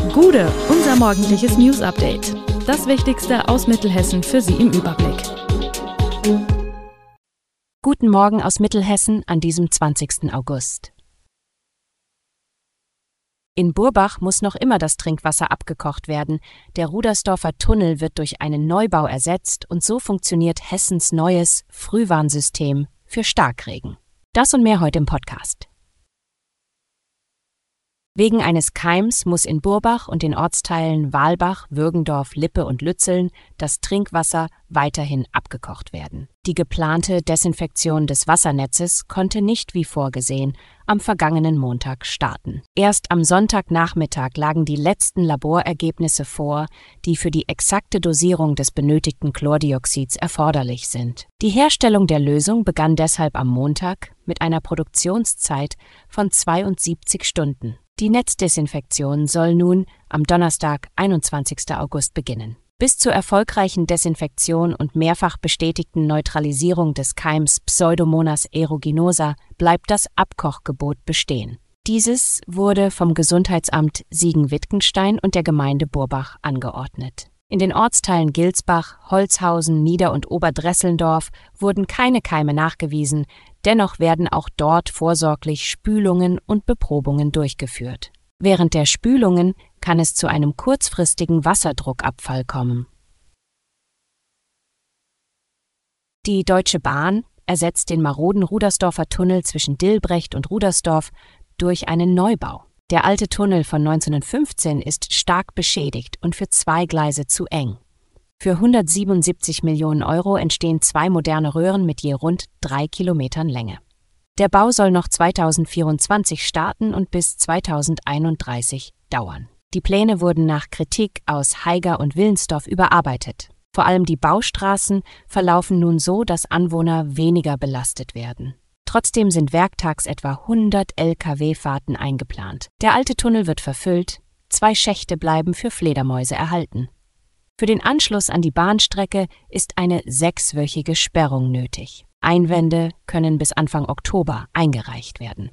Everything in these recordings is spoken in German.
Gude, unser morgendliches News-Update. Das Wichtigste aus Mittelhessen für Sie im Überblick. Guten Morgen aus Mittelhessen an diesem 20. August. In Burbach muss noch immer das Trinkwasser abgekocht werden. Der Rudersdorfer Tunnel wird durch einen Neubau ersetzt und so funktioniert Hessens neues Frühwarnsystem für Starkregen. Das und mehr heute im Podcast. Wegen eines Keims muss in Burbach und den Ortsteilen Walbach, Würgendorf, Lippe und Lützeln das Trinkwasser weiterhin abgekocht werden. Die geplante Desinfektion des Wassernetzes konnte nicht wie vorgesehen am vergangenen Montag starten. Erst am Sonntagnachmittag lagen die letzten Laborergebnisse vor, die für die exakte Dosierung des benötigten Chlordioxids erforderlich sind. Die Herstellung der Lösung begann deshalb am Montag mit einer Produktionszeit von 72 Stunden. Die Netzdesinfektion soll nun am Donnerstag, 21. August beginnen. Bis zur erfolgreichen Desinfektion und mehrfach bestätigten Neutralisierung des Keims Pseudomonas aeruginosa bleibt das Abkochgebot bestehen. Dieses wurde vom Gesundheitsamt Siegen-Wittgenstein und der Gemeinde Burbach angeordnet. In den Ortsteilen Gilsbach, Holzhausen, Nieder- und Oberdresselndorf wurden keine Keime nachgewiesen, dennoch werden auch dort vorsorglich Spülungen und Beprobungen durchgeführt. Während der Spülungen kann es zu einem kurzfristigen Wasserdruckabfall kommen. Die Deutsche Bahn ersetzt den maroden Rudersdorfer Tunnel zwischen Dilbrecht und Rudersdorf durch einen Neubau. Der alte Tunnel von 1915 ist stark beschädigt und für 2 Gleise zu eng. Für 177 Millionen Euro entstehen 2 moderne Röhren mit je rund 3 Kilometern Länge. Der Bau soll noch 2024 starten und bis 2031 dauern. Die Pläne wurden nach Kritik aus Haiger und Willensdorf überarbeitet. Vor allem die Baustraßen verlaufen nun so, dass Anwohner weniger belastet werden. Trotzdem sind werktags etwa 100 Lkw-Fahrten eingeplant. Der alte Tunnel wird verfüllt, 2 Schächte bleiben für Fledermäuse erhalten. Für den Anschluss an die Bahnstrecke ist eine 6-wöchige Sperrung nötig. Einwände können bis Anfang Oktober eingereicht werden.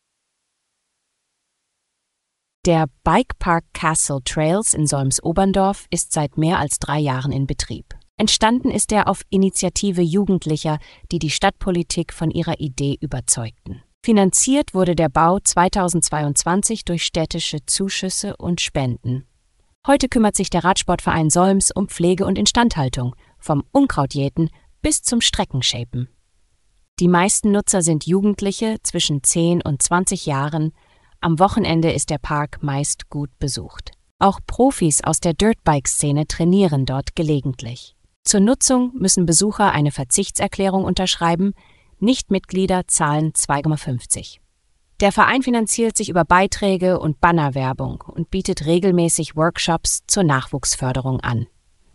Der Bikepark Castle Trails in Solms-Oberndorf ist seit mehr als 3 Jahren in Betrieb. Entstanden ist er auf Initiative Jugendlicher, die die Stadtpolitik von ihrer Idee überzeugten. Finanziert wurde der Bau 2022 durch städtische Zuschüsse und Spenden. Heute kümmert sich der Radsportverein Solms um Pflege und Instandhaltung, vom Unkrautjäten bis zum Streckenshapen. Die meisten Nutzer sind Jugendliche zwischen 10 und 20 Jahren. Am Wochenende ist der Park meist gut besucht. Auch Profis aus der Dirtbike-Szene trainieren dort gelegentlich. Zur Nutzung müssen Besucher eine Verzichtserklärung unterschreiben, Nichtmitglieder zahlen 2,50 €. Der Verein finanziert sich über Beiträge und Bannerwerbung und bietet regelmäßig Workshops zur Nachwuchsförderung an.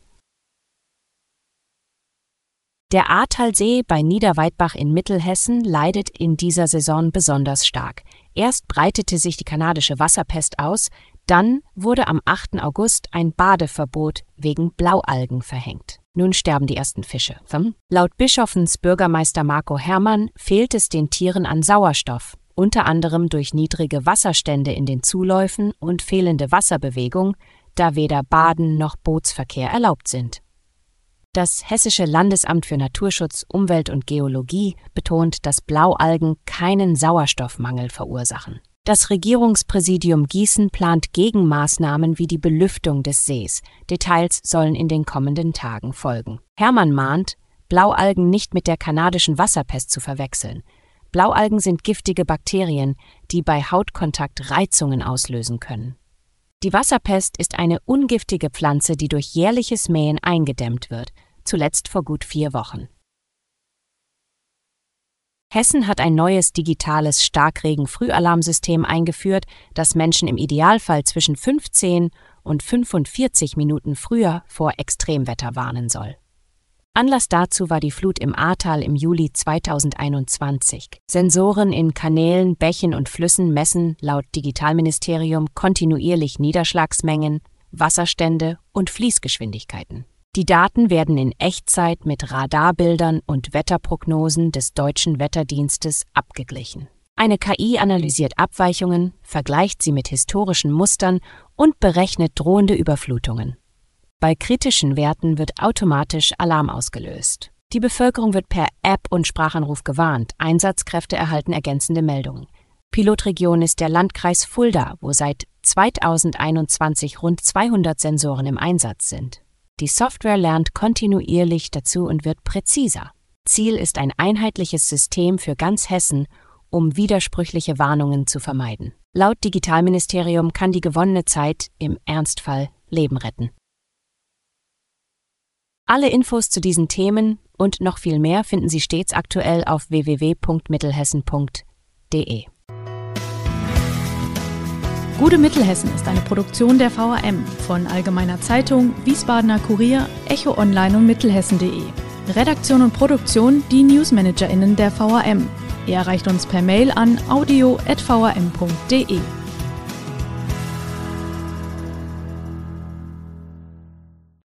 Der Ahrtalsee bei Niederweidbach in Mittelhessen leidet in dieser Saison besonders stark. Erst breitete sich die kanadische Wasserpest aus, dann wurde am 8. August ein Badeverbot wegen Blaualgen verhängt. Nun sterben die ersten Fische. Laut Bischofens Bürgermeister Marco Herrmann fehlt es den Tieren an Sauerstoff, unter anderem durch niedrige Wasserstände in den Zuläufen und fehlende Wasserbewegung, da weder Baden noch Bootsverkehr erlaubt sind. Das Hessische Landesamt für Naturschutz, Umwelt und Geologie betont, dass Blaualgen keinen Sauerstoffmangel verursachen. Das Regierungspräsidium Gießen plant Gegenmaßnahmen wie die Belüftung des Sees. Details sollen in den kommenden Tagen folgen. Herrmann mahnt, Blaualgen nicht mit der kanadischen Wasserpest zu verwechseln. Blaualgen sind giftige Bakterien, die bei Hautkontakt Reizungen auslösen können. Die Wasserpest ist eine ungiftige Pflanze, die durch jährliches Mähen eingedämmt wird, zuletzt vor gut 4 Wochen. Hessen hat ein neues digitales Starkregen-Frühalarmsystem eingeführt, das Menschen im Idealfall zwischen 15 und 45 Minuten früher vor Extremwetter warnen soll. Anlass dazu war die Flut im Ahrtal im Juli 2021. Sensoren in Kanälen, Bächen und Flüssen messen laut Digitalministerium kontinuierlich Niederschlagsmengen, Wasserstände und Fließgeschwindigkeiten. Die Daten werden in Echtzeit mit Radarbildern und Wetterprognosen des Deutschen Wetterdienstes abgeglichen. Eine KI analysiert Abweichungen, vergleicht sie mit historischen Mustern und berechnet drohende Überflutungen. Bei kritischen Werten wird automatisch Alarm ausgelöst. Die Bevölkerung wird per App und Sprachanruf gewarnt. Einsatzkräfte erhalten ergänzende Meldungen. Pilotregion ist der Landkreis Fulda, wo seit 2021 rund 200 Sensoren im Einsatz sind. Die Software lernt kontinuierlich dazu und wird präziser. Ziel ist ein einheitliches System für ganz Hessen, um widersprüchliche Warnungen zu vermeiden. Laut Digitalministerium kann die gewonnene Zeit im Ernstfall Leben retten. Alle Infos zu diesen Themen und noch viel mehr finden Sie stets aktuell auf www.mittelhessen.de. Gute Mittelhessen ist eine Produktion der VRM von Allgemeiner Zeitung, Wiesbadener Kurier, Echo Online und Mittelhessen.de. Redaktion und Produktion die NewsmanagerInnen der VRM. Ihr erreicht uns per Mail an audio@vrm.de.